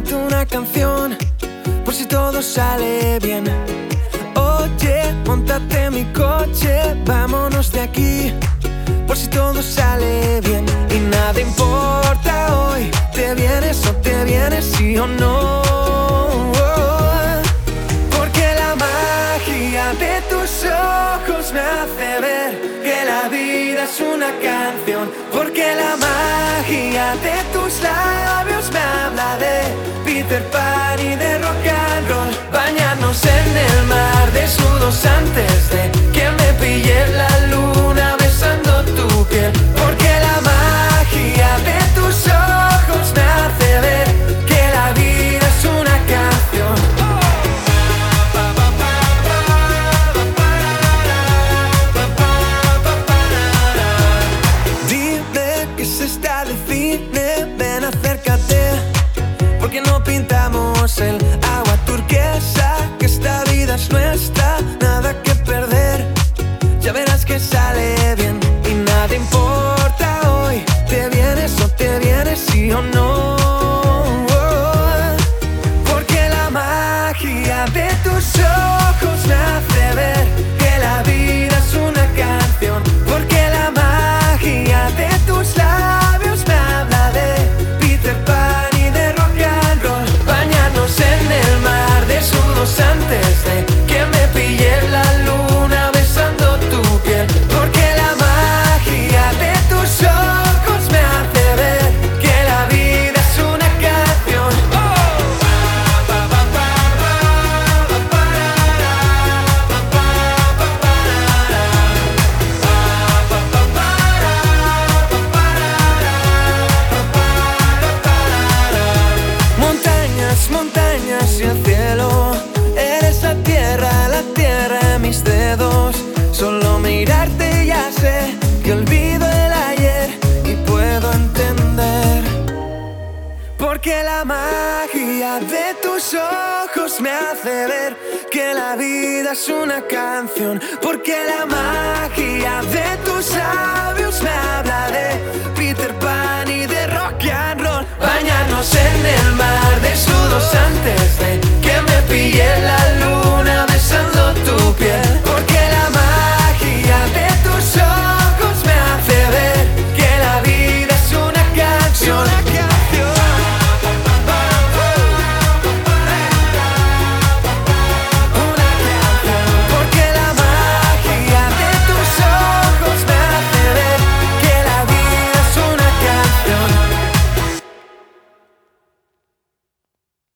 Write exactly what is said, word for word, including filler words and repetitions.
prometo una canción por si todo sale bien. Oye, móntate en mi coche, vámonos de aquí por si todo sale bien. Y nada importa hoy, te vienes o te vienes, sí o no. Porque la magia de tus ojos me hace ver que la vida es una canción. Porque la magia de tus labios me habla de Peter Pan y de rock and roll. Bañarnos en el mar desnudos antes de que me pille la luna besando tu piel. Porque la magia de tus ojos me hace ver que la vida es una canción. Dime que se está de cine, ven acércate, porque no pintamos el agua turquesa, que esta vida es nuestra, nada que perder, ya verás que sale bien. Y nada importa hoy, te vienes o te vienes, sí o no. Porque la magia de tus ojos me hace ver que la vida es una canción. Porque la magia de tus labios me habla de Peter Pan y de rock and roll. Bañarnos en el mar desnudos antes de que me pille la luna besando tu piel. Porque la magia de tus ojos me hace ver que la vida es una canción. Montañas, montañas y el cielo, eres la tierra, la tierra en mis dedos. Solo mirarte ya sé que olvido el ayer y puedo entender. Porque la magia de tus ojos me hace ver que la vida es una canción. Porque la magia de tus labios me habla de Peter Pan y de rock and roll. Bañarnos en el mar desnudos antes de que me pille la luz.